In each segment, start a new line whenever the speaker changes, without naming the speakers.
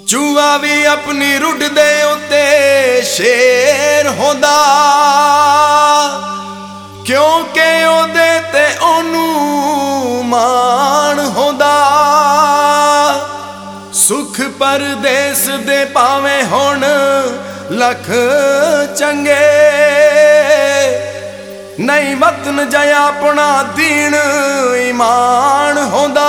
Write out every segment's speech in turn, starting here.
चूहा भी अपनी रुड दे उत्ते शेर होंदा, क्योंकि ओदे ते ओनू मान होंदा। सुख परदेस दे पावे हुण लख चंगे, नहीं वतन जया अपना दीन ईमान होंदा।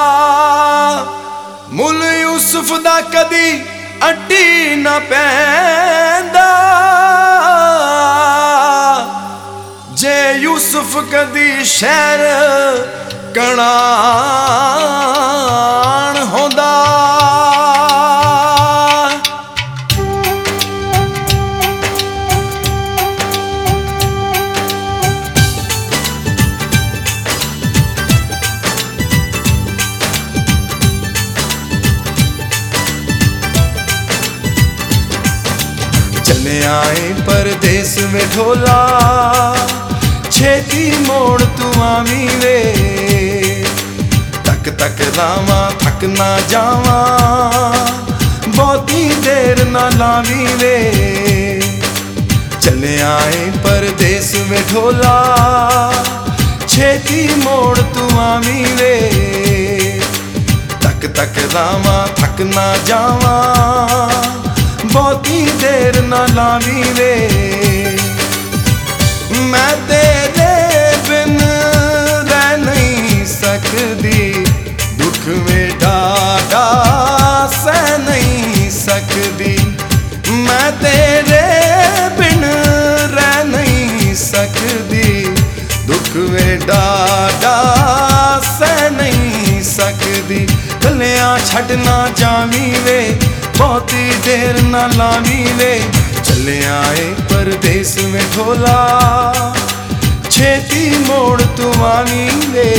मुल यूसुफ दा कदी अड्डी न पैंदा, जे यूसुफ कदी शहर कणान होंदा। चले आए परदेस में ढोला, छेती मोड़ तू आवी वे। तक तक रावा थक ना जावा, बहुती देर ना लावी वे। चले आए परदेस में ढोला, छेती मोड़ तू आवी वे। तक तक रावा थक ना जावा, बहुती देर ना लावी वे। मैं तेरे बिन रह नहीं सकदी, दुख में डाढ़ा सह नहीं सकदी। मैं तेरे बिन रह नहीं सकदी, दुख में डाढ़ा सह नहीं सकदी। कलियां छड्डना जावी वे, बहुती देर ना लावी वे। चले आए परदेस में ढोला, छेती मोड़ तू आवी वे।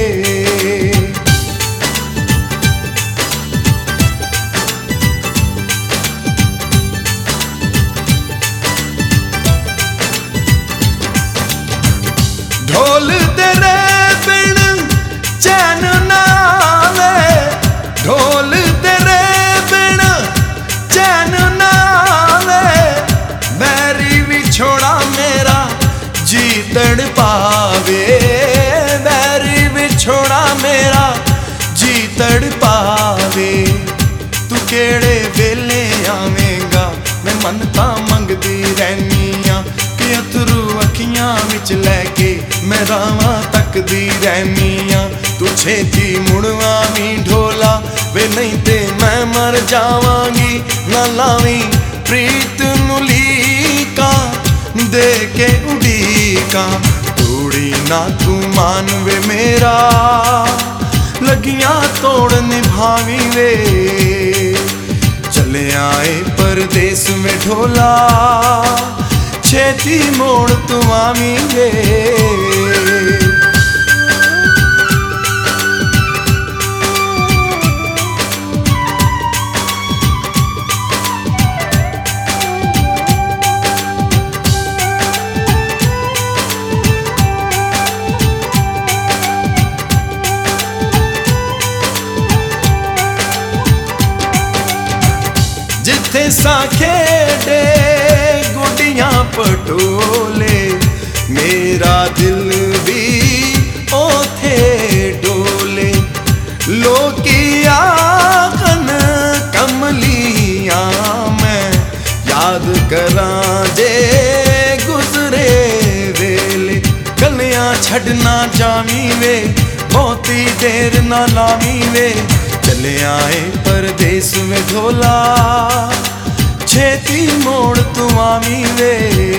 ढोल तेरे बिन चैन ना आवे, ढोल तेरे बिन चैन ना आवे। बैरी भी छोड़ा मेरा जी तड़पावे, बैरी भी छोड़ा मेरा जी तड़पावे। तू केड़े वेले आवेगा, मैं मनता मंगदी रहनियां कि अथरू अखियां विच लैके मैं रावां तकदी रहनियां। तू छेती मुड़वा भी ढोला वे, नहीं ते मैं मर जावांगी। ना लावी प्रीत नू लीका, दे के उड़ीका। तोड़ी ना तू मान वे मेरा, लगियां तोड़ निभावी वे। चले आए परदेस में ढोला, छेती मोड़ तू आवी वे। जिथे सा खेडे गुडियां पटोले, मेरा दिल भी ओथे डोले। लोकी आखन कमलियां मैं याद करां जे गुजरे वेले। गलियां छड्डना जावी वे, बहुती देर ना लावी वे। चले आए परदेस में ढोला, छेती मोड़ तू आवी वे।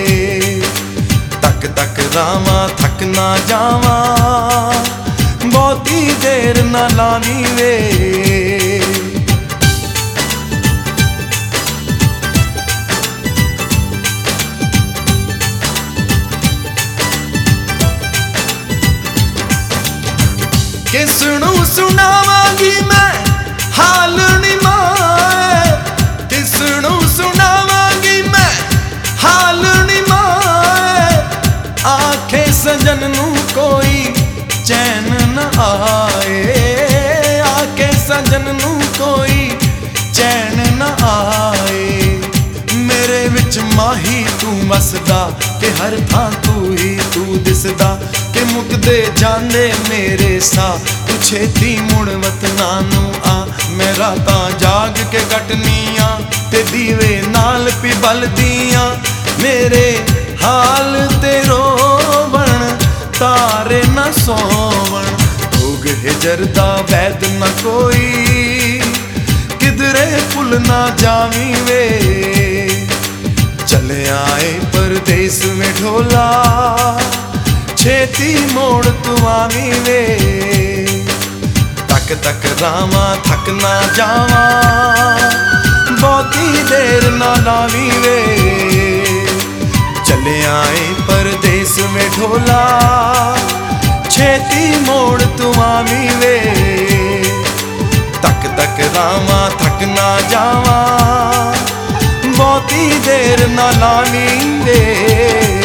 तक तक रावा थक ना जावा, बहुती देर ना लावी वे। किसनू सुनावांगी मैं हाल नी माए, किसनू सुनावांगी मैं हाल नी माए। आखे सजन नू कोई चैन न आए, आके सजन नू कोई चैन ਨਾ ਆਏ। ਮੇਰੇ ਵਿੱਚ ਮਾਹੀ ਤੂੰ ਵਸਦਾ ਕਿ ਹਰ ਥਾਂ ਤੂੰ ਹੀ ਤੂੰ ਦਿਸਦਾ ਕਿ ਮੁੱਕਦੇ ਜਾਂਦੇ ਮੇਰੇ ਸਾਹ। ਤੂੰ ਛੇਤੀ ਮੁੜ ਵਤਨਾਂ ਨੂੰ ਆ। ਮੈਂ ਰਾਤਾਂ ਜਾਗ ਕੇ ਕੱਟਨੀਆਂ ਤੇ ਦੀਵੇ ਨਾਲ ਪਿਬਲਦੀਆਂ। ਮੇਰੇ ਹਾਲ ਤੇ ਰੋਵਣ ਤਾਰੇ ਨਾ ਸੋਵਣ। ਭੋਗ ਹਿਜਰ ਦਾ ਵੈਦ ਨਾ ਕੋਈ ਕਿਧਰੇ ਭੁੱਲ ਨਾ ਜਾਵੀਂ ਵੇ। ਚਲਿਆ ਏ ਪਰਦੇਸ ਮੇ ਢੋਲਾ ਛੇਤੀ ਮੋੜ ਤੂੰ ਆਵੀਂ ਵੇ। ਤੱਕ ਤੱਕ ਰਾਵਾਂ ਥੱਕ ਨਾ ਜਾਵਾਂ ਬਹੁਤੀ ਦੇਰ ਨਾ ਲਾਵੀਂ ਵੇ। ਚਲਿਆ ਏ ਪਰਦੇਸ ਮੇ ਢੋਲਾ ਛੇਤੀ ਮੋੜ ਤੂੰ ਆਵੀਂ ਵੇ। ਤੱਕ ਤੱਕ ਰਾਵਾਂ ਥੱਕ ਨਾ ਜਾਵਾਂ ਬਹੁਤੀ ਦੇਰ ਨਾ ਲਾਵੀਂ ਵੇ।